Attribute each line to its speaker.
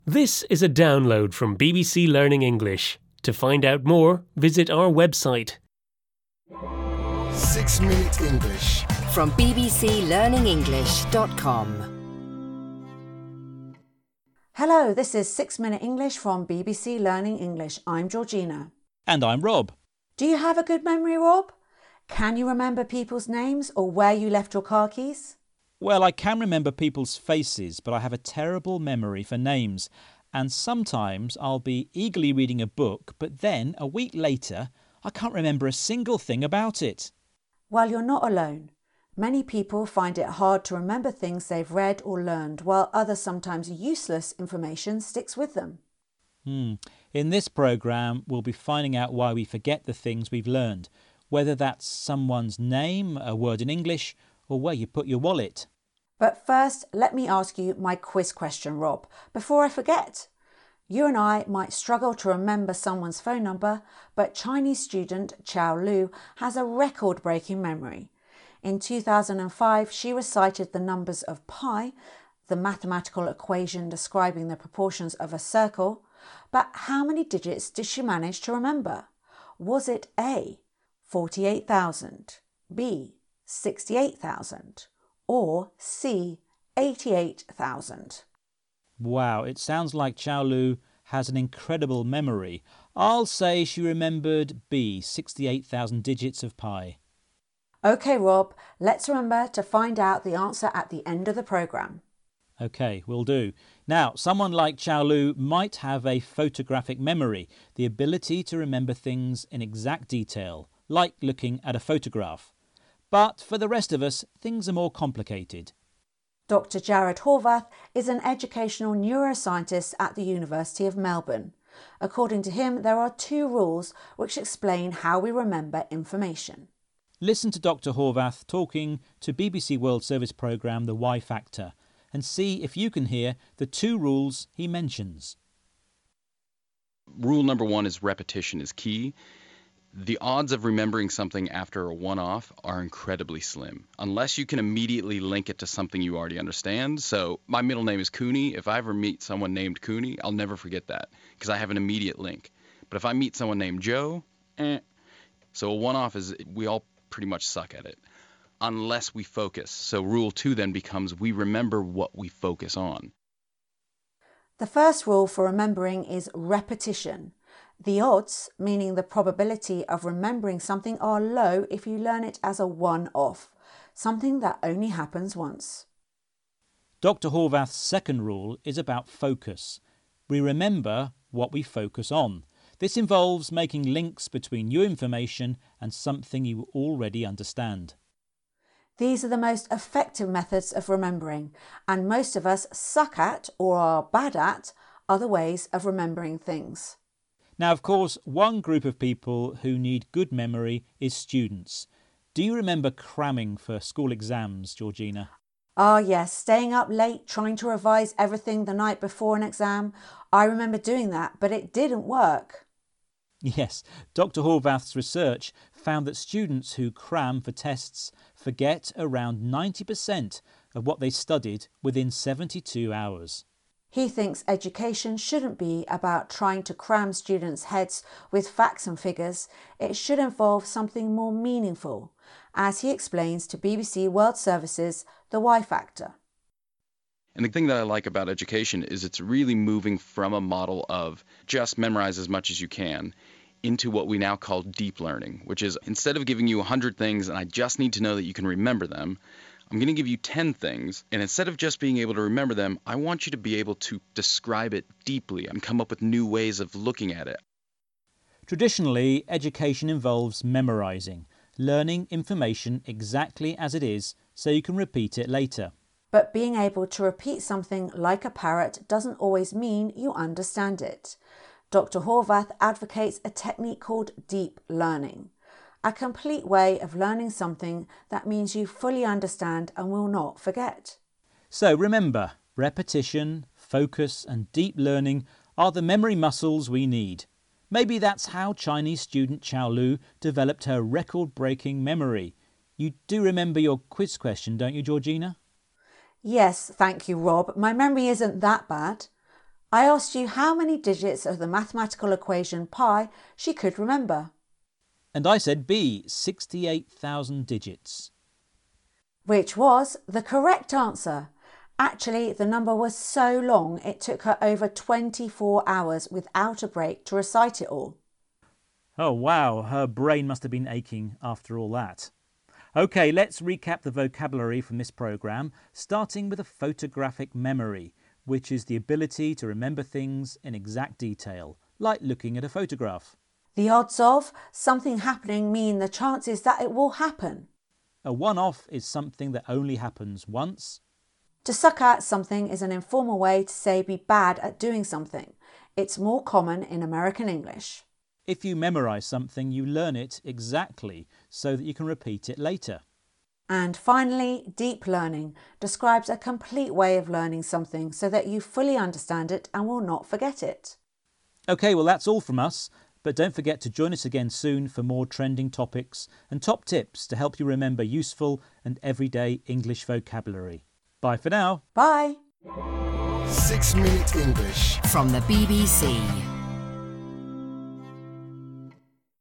Speaker 1: This is a download from BBC Learning English. To find out more, visit our website.
Speaker 2: 6 Minute English
Speaker 3: From bbclearningenglish.com.
Speaker 4: Hello, this is 6 Minute English from BBC Learning English. I'm Georgina.
Speaker 5: And I'm Rob.
Speaker 4: Do you have a good memory, Rob? Can you remember people's names or where you left your car keys?
Speaker 5: Well, I can remember people's faces, but I have a terrible memory for names. And sometimes I'll be eagerly reading a book, but then a week later, I can't remember a single thing about it.
Speaker 4: Well, you're not alone. Many people find it hard to remember things they've read or learned, while other sometimes useless information sticks with them.
Speaker 5: In this programme, we'll be finding out why we forget the things we've learned, whether that's someone's name, a word in English, or where you put your wallet.
Speaker 4: But first, let me ask you my quiz question, Rob, before I forget. You and I might struggle to remember someone's phone number, but Chinese student Chao Lu has a record-breaking memory. In 2005, she recited the numbers of pi, the mathematical equation describing the proportions of a circle, but how many digits did she manage to remember? Was it A, 48,000, B, 68,000, or C, 88,000?
Speaker 5: Wow, it sounds like Chao Lu has an incredible memory. I'll say she remembered B, 68,000 digits of pi.
Speaker 4: OK, Rob, let's remember to find out the answer at the end of the programme.
Speaker 5: OK, will do. Now, someone like Chao Lu might have a photographic memory, the ability to remember things in exact detail, like looking at a photograph. But for the rest of us, things are more complicated.
Speaker 4: Dr. Jared Horvath is an educational neuroscientist at the University of Melbourne. According to him, there are 2 rules which explain how we remember information.
Speaker 5: Listen to Dr. Horvath talking to BBC World Service programme The Y Factor and see if you can hear the 2 rules he mentions.
Speaker 6: Rule number 1 is repetition is key. The odds of remembering something after a one-off are incredibly slim, unless you can immediately link it to something you already understand. So my middle name is Cooney. If I ever meet someone named Cooney, I'll never forget that because I have an immediate link. But if I meet someone named Joe, So a one-off is, we all pretty much suck at it, unless we focus. So rule 2 then becomes we remember what we focus on.
Speaker 4: The first rule for remembering is repetition. The odds, meaning the probability of remembering something, are low if you learn it as a one-off, something that only happens once.
Speaker 5: Dr. Horvath's second rule is about focus. We remember what we focus on. This involves making links between new information and something you already understand.
Speaker 4: These are the most effective methods of remembering, and most of us suck at or are bad at other ways of remembering things.
Speaker 5: Now, of course, one group of people who need good memory is students. Do you remember cramming for school exams, Georgina?
Speaker 4: Ah, yes, staying up late trying to revise everything the night before an exam. I remember doing that, but it didn't work.
Speaker 5: Yes, Dr. Horvath's research found that students who cram for tests forget around 90% of what they studied within 72 hours.
Speaker 4: He thinks education shouldn't be about trying to cram students' heads with facts and figures. It should involve something more meaningful, as he explains to BBC World Service's The Y Factor.
Speaker 6: And the thing that I like about education is it's really moving from a model of just memorize as much as you can into what we now call deep learning, which is instead of giving you 100 things and I just need to know that you can remember them, I'm going to give you 10 things, and instead of just being able to remember them, I want you to be able to describe it deeply and come up with new ways of looking at it.
Speaker 5: Traditionally, education involves memorizing, learning information exactly as it is so you can repeat it later.
Speaker 4: But being able to repeat something like a parrot doesn't always mean you understand it. Dr. Horvath advocates a technique called deep learning, a complete way of learning something that means you fully understand and will not forget.
Speaker 5: So remember, repetition, focus and deep learning are the memory muscles we need. Maybe that's how Chinese student Chao Lu developed her record-breaking memory. You do remember your quiz question, don't you, Georgina?
Speaker 4: Yes, thank you, Rob. My memory isn't that bad. I asked you how many digits of the mathematical equation pi she could remember.
Speaker 5: And I said B, 68,000 digits.
Speaker 4: Which was the correct answer. Actually, the number was so long it took her over 24 hours without a break to recite it all.
Speaker 5: Oh wow, her brain must have been aching after all that. OK, let's recap the vocabulary from this programme, starting with a photographic memory, which is the ability to remember things in exact detail, like looking at a photograph.
Speaker 4: The odds of something happening mean the chances that it will happen.
Speaker 5: A one-off is something that only happens once.
Speaker 4: To suck at something is an informal way to say be bad at doing something. It's more common in American English.
Speaker 5: If you memorise something, you learn it exactly so that you can repeat it later.
Speaker 4: And finally, deep learning describes a complete way of learning something so that you fully understand it and will not forget it.
Speaker 5: OK, well that's all from us, but don't forget to join us again soon for more trending topics and top tips to help you remember useful and everyday English vocabulary. Bye for now.
Speaker 4: Bye.
Speaker 2: 6 Minute English
Speaker 3: from the BBC.